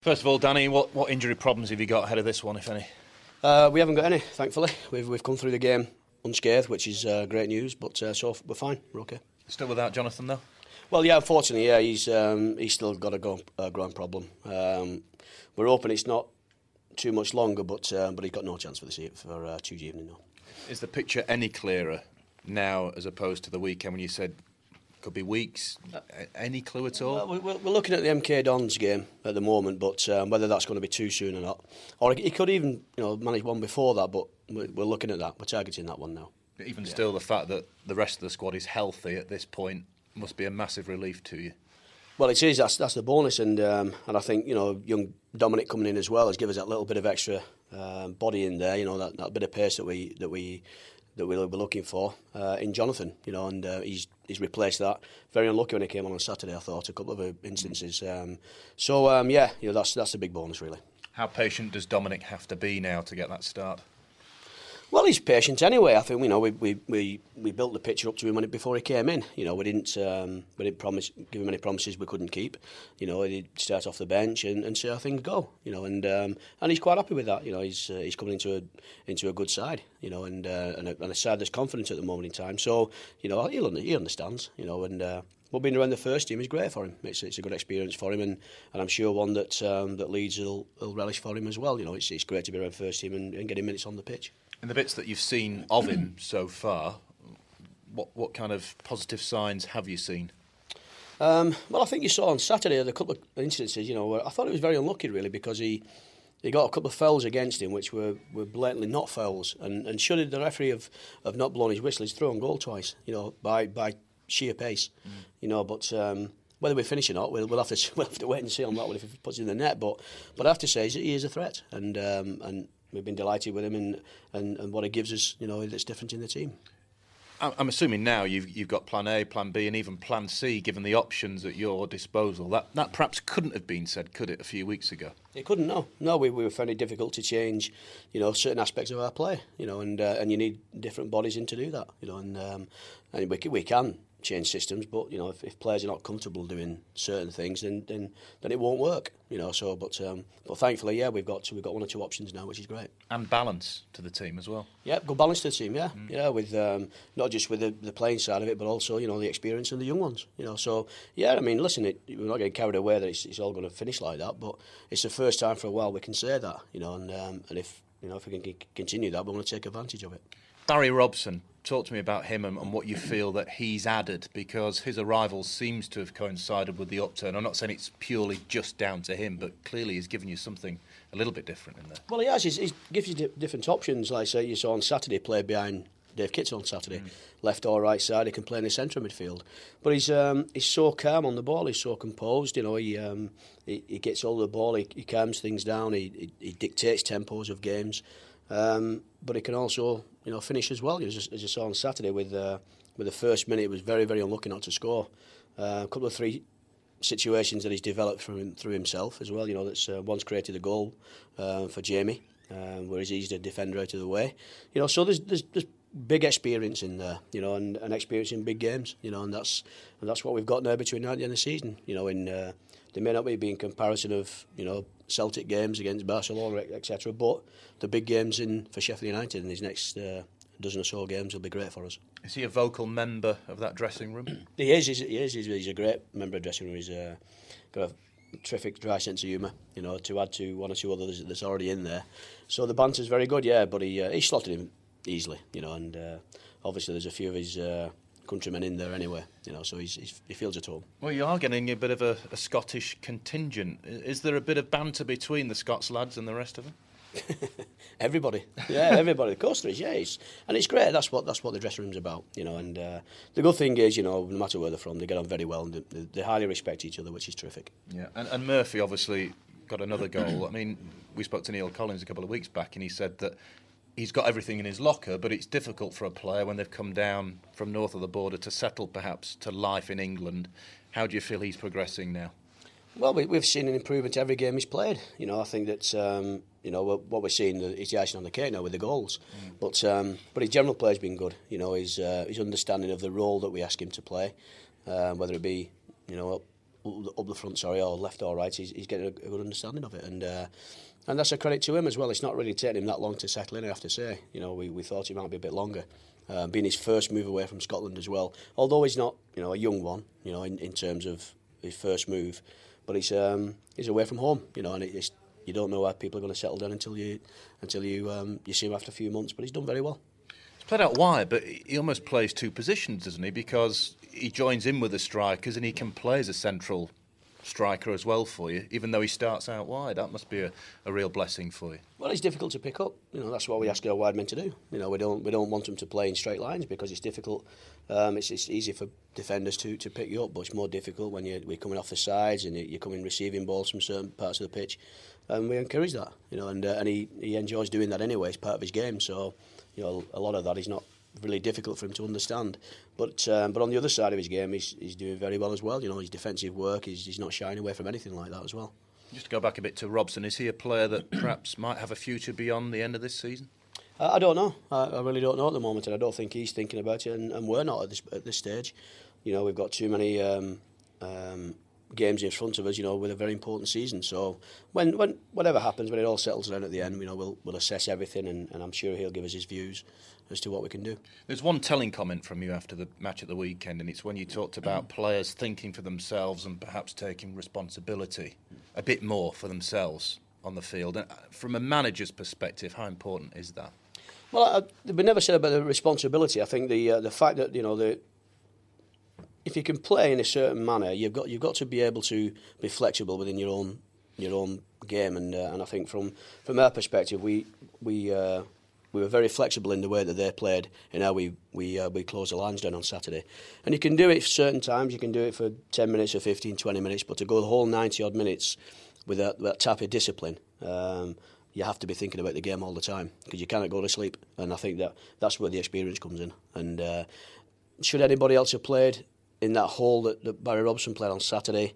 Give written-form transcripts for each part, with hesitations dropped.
First of all, Danny, what injury problems have you got ahead of this one, if any? We haven't got any, thankfully. We've come through the game unscathed, which is great news. But so we're fine. We're okay. Still without Jonathan, though? Well, yeah, unfortunately, yeah, he's still got a groin problem. We're hoping it's not too much longer, but he's got no chance for Tuesday evening. No. Is the picture any clearer now as opposed to the weekend when you said could be weeks? Any clue at all? Well, we're looking at the MK Dons game at the moment, but whether that's going to be too soon or not, or he could even manage one before that. But we're looking at that. We're targeting that one now. But even still, the fact that the rest of the squad is healthy at this point must be a massive relief to you. Well, it is. That's the bonus, and I think young Dominic coming in as well has given us that little bit of extra body in there. That bit of pace that we'll be looking for in Jonathan. And he's replaced that. Very unlucky when he came on Saturday, I thought, a couple of instances. That's a big bonus, really. How patient does Dominic have to be now to get that start? Well, he's patient anyway. I think we built the picture up to him before he came in. We didn't give him any promises we couldn't keep. He'd start off the bench and see how things go. And he's quite happy with that. He's coming into a good side. And a side that's confident at the moment in time. So he understands. But being around the first team is great for him. It's a good experience for him, and I'm sure one that Leeds will relish for him as well. It's great to be around the first team and getting minutes on the pitch. In the bits that you've seen of him so far, what kind of positive signs have you seen? Well, I think you saw on Saturday a couple of instances, where I thought it was very unlucky, really, because he got a couple of fouls against him, which were blatantly not fouls, and should the referee have not blown his whistle, he's through on goal twice, by sheer pace, But whether we finish or not, we'll have to wait and see on that one if he puts it in the net. But I have to say he is a threat, and we've been delighted with him and what it gives us, that's different in the team. I'm assuming now you've got Plan A, Plan B, and even Plan C, given the options at your disposal. That perhaps couldn't have been said, could it, a few weeks ago? It couldn't. No. We were finding it difficult to change, certain aspects of our play, and you need different bodies in to do that, and we can change systems, but if players are not comfortable doing certain things, then it won't work. But thankfully, yeah, we've got one or two options now, which is great. And balance to the team as well. Yeah, good balance to the team. Yeah, with not just with the playing side of it, but also the experience and the young ones. So yeah, listen, we're not getting carried away that it's all going to finish like that, but it's the first time for a while we can say that. And if we can continue that, we're going to take advantage of it. Barry Robson, talk to me about him and what you feel that he's added, because his arrival seems to have coincided with the upturn. I'm not saying it's purely just down to him, but clearly he's given you something a little bit different in there. Well, he has. He gives you different options. Like say you saw on Saturday, play behind Dave Kitts on Saturday, left or right side. He can play in the centre of midfield, but he's so calm on the ball. He's so composed. He gets hold of the ball. He calms things down. He dictates tempos of games. But he can also, finish as well. As you saw on Saturday with the first minute, it was very, very unlucky not to score. A couple of three situations that he's developed through himself as well. That's once created a goal for Jamie, whereas he's the defender out of the way. So there's big experience in there, and experience in big games, and that's what we've got now between now and the end of the season. They may not be in comparison of Celtic games against Barcelona, etc. But the big games for Sheffield United in these next dozen or so games will be great for us. Is he a vocal member of that dressing room? He is. He's a great member of the dressing room. He's got a terrific dry sense of humour. To add to one or two others that's already in there. So the banter's very good, yeah. But he slotted him easily, and obviously there's a few of his countrymen in there anyway, so he feels at home. Well, you are getting a bit of a Scottish contingent. Is there a bit of banter between the Scots lads and the rest of them? Everybody. Of course there is. Yeah, and it's great. That's what the dressing room's about, And the good thing is, no matter where they're from, they get on very well and they highly respect each other, which is terrific. Yeah, and Murphy obviously got another goal. We spoke to Neil Collins a couple of weeks back, and he said that he's got everything in his locker, but it's difficult for a player when they've come down from north of the border to settle perhaps to life in England. How do you feel he's progressing now? Well, we've seen an improvement every game he's played. I think that what we're seeing is the icing on the cake now with the goals. But his general play's been good. His understanding of the role that we ask him to play, whether it be up the front, or left or right, he's getting a good understanding of it, and that's a credit to him as well. It's not really taken him that long to settle in, I have to say. We thought he might be a bit longer, being his first move away from Scotland as well. Although he's not, a young one, in terms of his first move, but he's away from home, and you don't know how people are going to settle down until you see him after a few months. But he's done very well. He's played out wide, but he almost plays two positions, doesn't he? Because he joins in with the strikers and he can play as a central striker as well for you, even though he starts out wide. That must be a real blessing for you. Well, he's difficult to pick up. That's what we ask our wide men to do. We don't want them to play in straight lines because it's difficult. It's easy for defenders to pick you up, but it's more difficult when we're coming off the sides and you're coming receiving balls from certain parts of the pitch. And we encourage that, and he enjoys doing that anyway. It's part of his game. So, a lot of that is not really difficult for him to understand. But on the other side of his game, he's doing very well as well. His defensive work, he's not shying away from anything like that as well. Just to go back a bit to Robson, is he a player that perhaps might have a future beyond the end of this season? I don't know. I really don't know at the moment, and I don't think he's thinking about it, and we're not at this stage. We've got too many games in front of us, with a very important season. So when whatever happens, when it all settles down at the end, we'll assess everything, and I'm sure he'll give us his views as to what we can do. There's one telling comment from you after the match at the weekend, and it's when you talked about players thinking for themselves and perhaps taking responsibility a bit more for themselves on the field. And from a manager's perspective, how important is that? Well, we never said about the responsibility. I think the fact that if you can play in a certain manner, you've got to be able to be flexible within your own game, and I think from our perspective, we were very flexible in the way that they played and how we closed the lines down on Saturday. And you can do it for certain times. You can do it for 10 minutes or 15, 20 minutes, but to go the whole 90 odd minutes with that type of discipline, you have to be thinking about the game all the time because you cannot go to sleep. And I think that's where the experience comes in. And should anybody else have played in that hole that Barry Robson played on Saturday,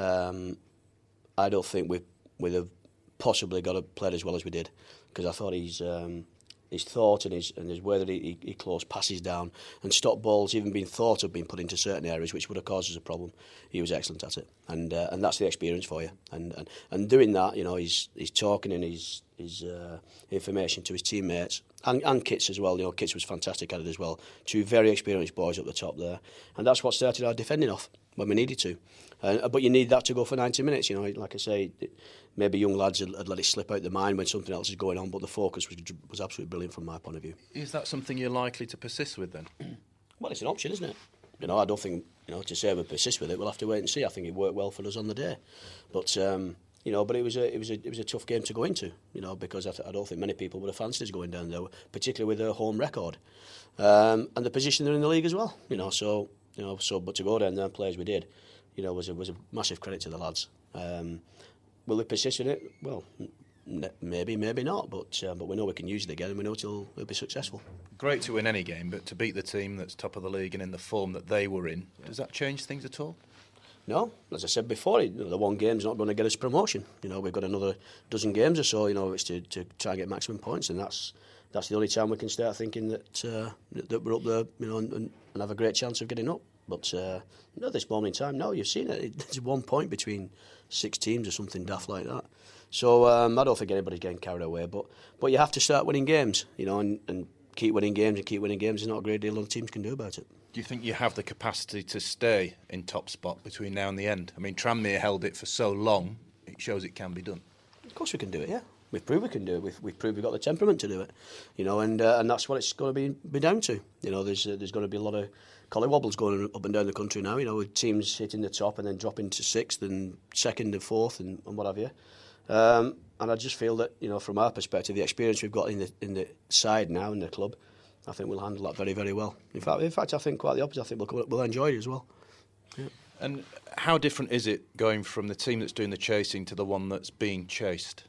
I don't think we'd have possibly got to play as well as we did, because I thought his thought and his way that he closed passes down and stopped balls even being thought of being put into certain areas which would have caused us a problem. He was excellent at it, and that's the experience for you. And doing that, he's talking and his information to his teammates and Kits as well. Kits was fantastic at it as well. Two very experienced boys up the top there, and that's what started our defending off when we needed to. But you need that to go for 90 minutes. Like I say, maybe young lads had let it slip out their mind when something else is going on, but the focus was absolutely brilliant from my point of view. Is that something you're likely to persist with then? Well, it's an option, isn't it? I don't think to say we'll persist with it. We'll have to wait and see. I think it worked well for us on the day, but but it was a tough game to go into. Because I don't think many people would have fancied us going down there, particularly with their home record and the position they're in the league as well. But to go down there and play as we did, was a massive credit to the lads. Will they persist in it? Well, maybe not, but we know we can use it again, and we know it'll be successful. Great to win any game, but to beat the team that's top of the league and in the form that they were in, does that change things at all? No, as I said before, the one game's not going to get us promotion. We've got another dozen games or so. It's to try and get maximum points, and that's the only time we can start thinking that we're up there, and have a great chance of getting up. But at this moment in time, no, you've seen it. There's 1 point between 6 teams or something daft like that. So I don't think anybody's getting carried away. But you have to start winning games, and keep winning games and keep winning games. There's not a great deal other teams can do about it. Do you think you have the capacity to stay in top spot between now and the end? I mean, Tranmere held it for so long, it shows it can be done. Of course we can do it, yeah. We've proved we can do it. We've proved we've got the temperament to do it, and that's what it's going to be down to. There's going to be a lot of collywobbles going up and down the country now. With teams hitting the top and then dropping to 6th and 2nd and 4th and what have you. And I just feel that from our perspective, the experience we've got in the side now in the club, I think we'll handle that very, very well. In fact, I think quite the opposite. I think we'll enjoy it as well. Yeah. And how different is it going from the team that's doing the chasing to the one that's being chased?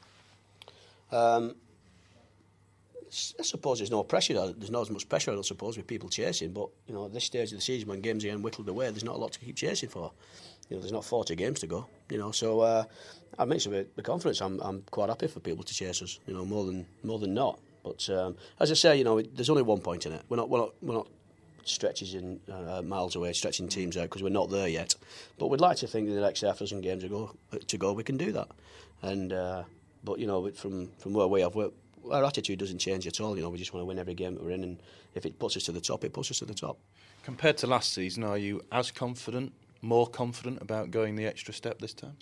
I suppose there's no pressure. There's not as much pressure, I suppose, with people chasing. But at this stage of the season, when games are getting whittled away, there's not a lot to keep chasing for. There's not 40 games to go. So I mix with the confidence. I'm quite happy for people to chase us. More than not. But as I say, there's only 1 point in it. We're not stretches in miles away, stretching teams out because we're not there yet. But we'd like to think in the next half dozen games to go, we can do that. And but you know, from where we have, our attitude doesn't change at all. You know, we just want to win every game that we're in, and if it puts us to the top, it puts us to the top. Compared to last season, are you as confident, more confident about going the extra step this time?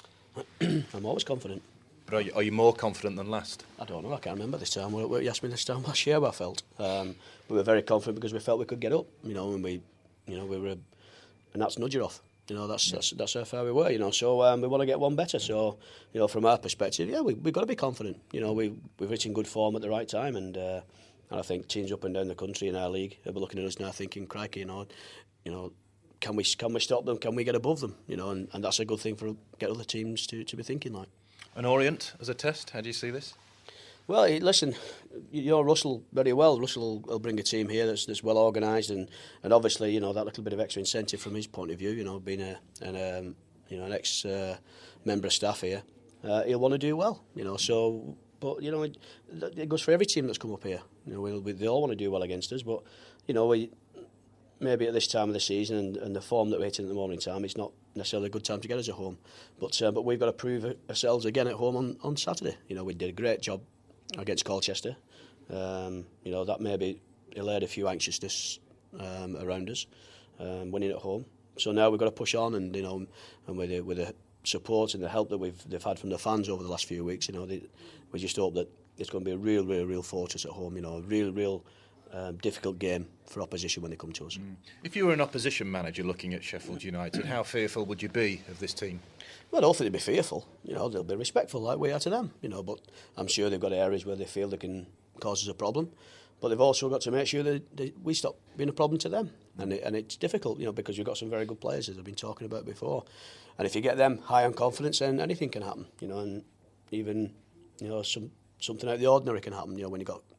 I'm always confident. But are you more confident than last? I don't know. I can't remember this time. You asked me this time last year how I felt. We were very confident because we felt we could get up. You know, and we were, and that's nudger off. You know, that's how far we were. You know, so we want to get one better. So, you know, from our perspective, yeah, we've got to be confident. You know, we've reached in good form at the right time, and I think teams up and down the country in our league are looking at us now, thinking, crikey, you know, can we stop them? Can we get above them? You know, and that's a good thing for get other teams to be thinking like. And Orient as a test, how do you see this? Well, listen, you know Russell very well. Russell will bring a team here that's well organised, and obviously, you know, that little bit of extra incentive from his point of view. You know, being an ex member of staff here, he'll want to do well. You know, so but you know it goes for every team that's come up here. You know, they all want to do well against us, but you know maybe at this time of the season and the form that we're hitting at the moment in time, it's not necessarily a good time to get us at home. But we've got to prove ourselves again at home on Saturday. You know, we did a great job against Colchester. You know, that maybe allayed a few anxiousness around us, winning at home. So now we've got to push on, and you know, and with the support and the help that they've had from the fans over the last few weeks, you know, we just hope that it's going to be a real fortress at home. You know, a real difficult game for opposition when they come to us. If you were an opposition manager looking at Sheffield United, how fearful would you be of this team? Well, I don't think they'd be fearful. You know, they'll be respectful like we are to them. You know, but I'm sure they've got areas where they feel they can cause us a problem. But they've also got to make sure that we stop being a problem to them. And it's difficult, you know, because we've got some very good players, as I've been talking about before. And if you get them high on confidence, then anything can happen. You know, and even, you know, something out of the ordinary can happen. You know, when you've got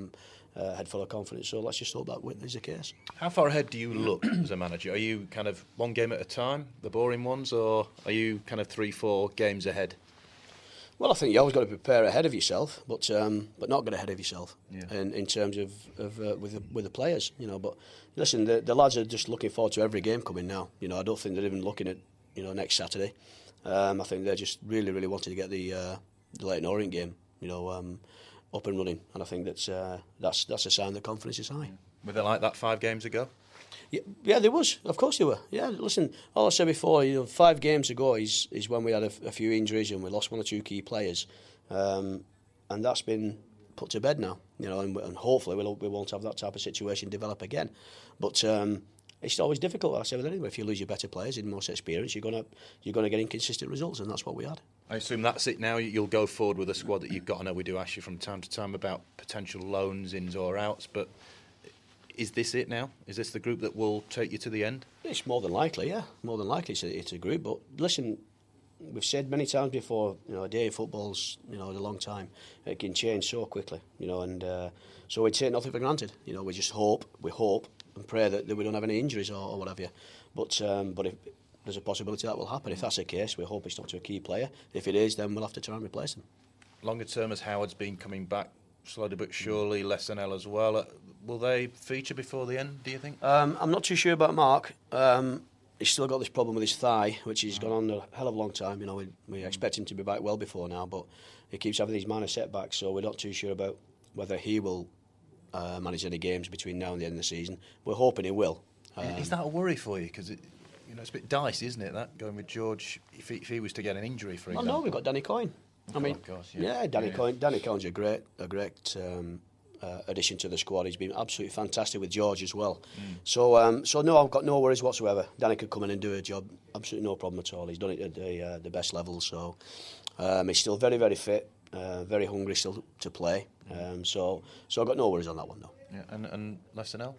a head full of confidence. So let's just hope that is the case. How far ahead do you look as a manager? Are you kind of one game at a time, the boring ones, or are you kind of 3-4 games ahead? Well, I think you always got to prepare ahead of yourself, but not get ahead of yourself in terms of with the players, you know. But listen, the lads are just looking forward to every game coming now. You know, I don't think they're even looking at, you know, next Saturday. I think they're just really wanting to get the Leyton Orient game, you know, up and running, and I think that's a sign that confidence is high. Were they like that 5 games ago? Yeah, there was. Of course they were. Yeah, listen, all I said before, you know, 5 games ago is when we had a few injuries and we lost 1 or 2 key players, and that's been put to bed now. You know, and hopefully we won't have that type of situation develop again. But it's always difficult. I say with anything, if you lose your better players in most experience, you're gonna get inconsistent results, and that's what we had. I assume that's it now. You'll go forward with a squad that you've got. I know we do ask you from time to time about potential loans, ins or outs, but is this it now? Is this the group that will take you to the end? It's more than likely, yeah. More than likely it's a group. But listen, we've said many times before, you know, a day of football's, you know, a long time. It can change so quickly, you know, and so we take nothing for granted. You know, we hope and pray that we don't have any injuries or what have you. But if there's a possibility that will happen. If that's the case, we hope it's not to a key player. If it is, then we'll have to try and replace them. Longer term, as Howard's been coming back slowly but surely, Lessanel as well, will they feature before the end, do you think? I'm not too sure about Mark. He's still got this problem with his thigh, which has gone on a hell of a long time. You know, we expect him to be back well before now, but he keeps having these minor setbacks, so we're not too sure about whether he will manage any games between now and the end of the season. We're hoping he will. Is that a worry for you? Because you know, it's a bit dicey, isn't it, that, going with George, if he was to get an injury, for example? No, we've got Danny Coyne. Of course, Danny Coyne. Danny Coyne's a great addition to the squad. He's been absolutely fantastic with George as well. So no, I've got no worries whatsoever. Danny could come in and do a job, absolutely no problem at all. He's done it at the best level, so he's still very fit, very hungry still to play. So I've got no worries on that one, though. Yeah, and Lessanel?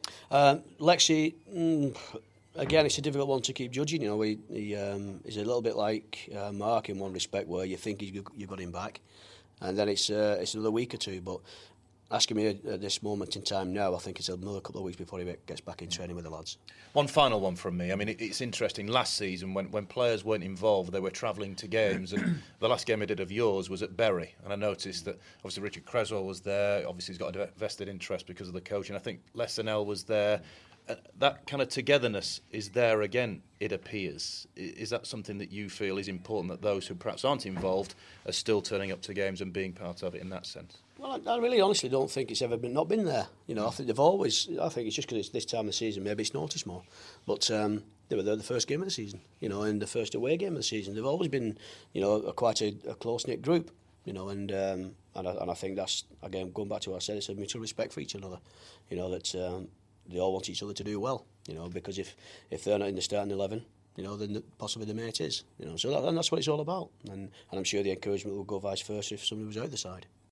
Lexi, again, it's a difficult one to keep judging. You know, he's a little bit like Mark in one respect, where you think you've got him back, and then it's another week or two. But asking me at this moment in time now, I think it's another couple of weeks before he gets back in training with the lads. One final one from me. I mean, it's interesting. Last season, when players weren't involved, they were travelling to games, and the last game I did of yours was at Bury, and I noticed that obviously Richard Creswell was there. Obviously, he's got a vested interest because of the coaching. I think Les Snell was there. That kind of togetherness is there again, it appears. Is that something that you feel is important, that those who perhaps aren't involved are still turning up to games and being part of it in that sense? Well, I really honestly don't think it's ever not been there. I think they've always. I think it's just because it's this time of the season, maybe it's noticed more. But they were there the first game of the season, and the first away game of the season. They've always been, quite a close knit group, and I think that's, again, going back to what I said, it's a mutual respect for each another, that they all want each other to do well, because if they're not in the starting 11, then possibly the mate is, so that's what it's all about, and I'm sure the encouragement will go vice versa if somebody was out the side.